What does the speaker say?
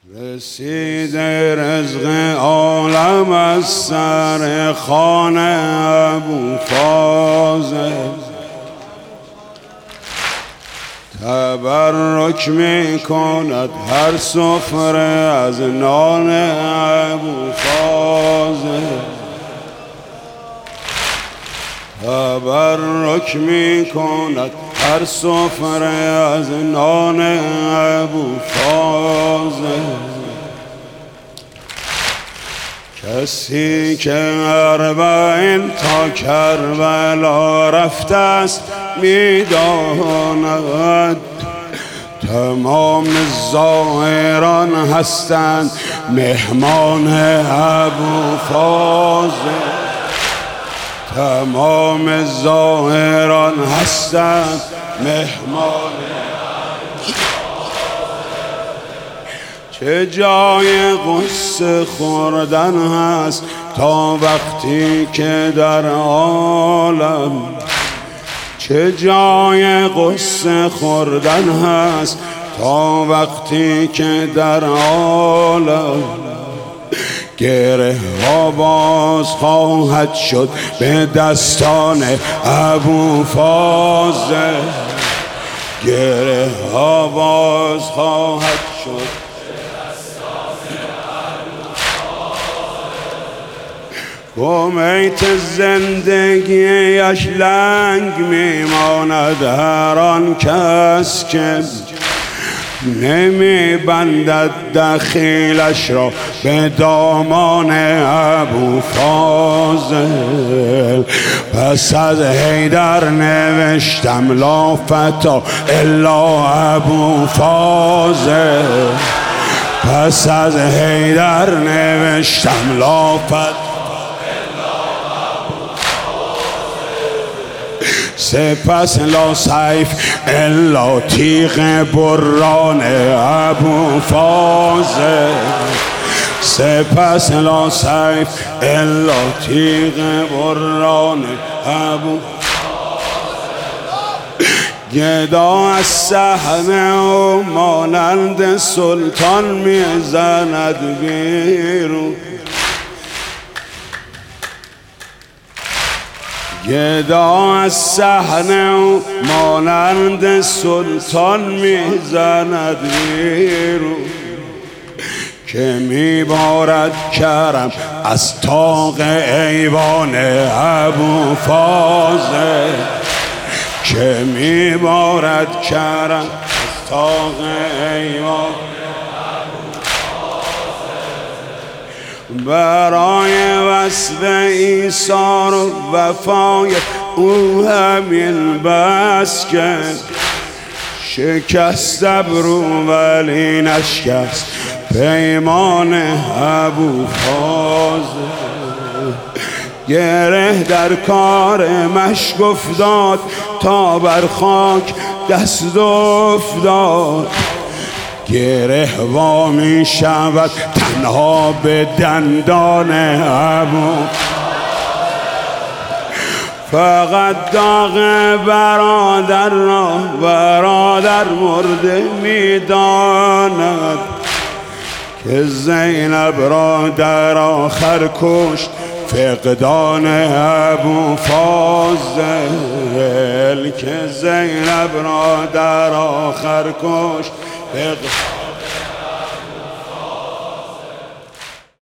رسید رزق عالم از سر خوان ابوفاضل، تبرک می کند هر سفره از نان ابوفاضل، تبرک می کند هر سفره از نان ابوفاضل. کسی که 40 تا کربلا رفته است میداند تمام زائران هستند مهمان ابوفاضل، تمام زائران هستند مهمان. چه جای قصه خوردن هست تا وقتی که در عالم، چه جای قصه خوردن هست تا وقتی که در عالم گره ها باز خواهد شد به دستان ابوفاضل، گره ها باز خواهد شد. کمیت زندگیش لنگ میماند هر آن کس که نمی بندد دخیلش را به دامان ابوفاضل. پس از حیدر نوشتم لا فتا الا ابوفاضل، پس از حیدر نوشتم لا فتا سپس لا سیف الا تیغ بران ابوفاضل، سپس لا سیف الا تیغ بران ابوفاضل. گدا از صحنه و مانند سلطان میزند بیرون، گدا از صحنه و مانند سلطان میزند بیرون، که میبارد کرم از طاق ایوان ابوفاضل، که میبارد کرم از طاق ایوان برای وصف ایثار و وفای او همین بس کرد. شکست ابرو ولی نشکست پیمان ابوفاضل، گره در کار مشک افتاد تا بر خاک دست افتاد، گره وا می شود تنها به دندان ابوفاضل. فقط داغ برادر را برادر مرده می داند، که زینب را در آخر کشت فقدان ابوفاضل، که زینب را در آخر کشت فقدان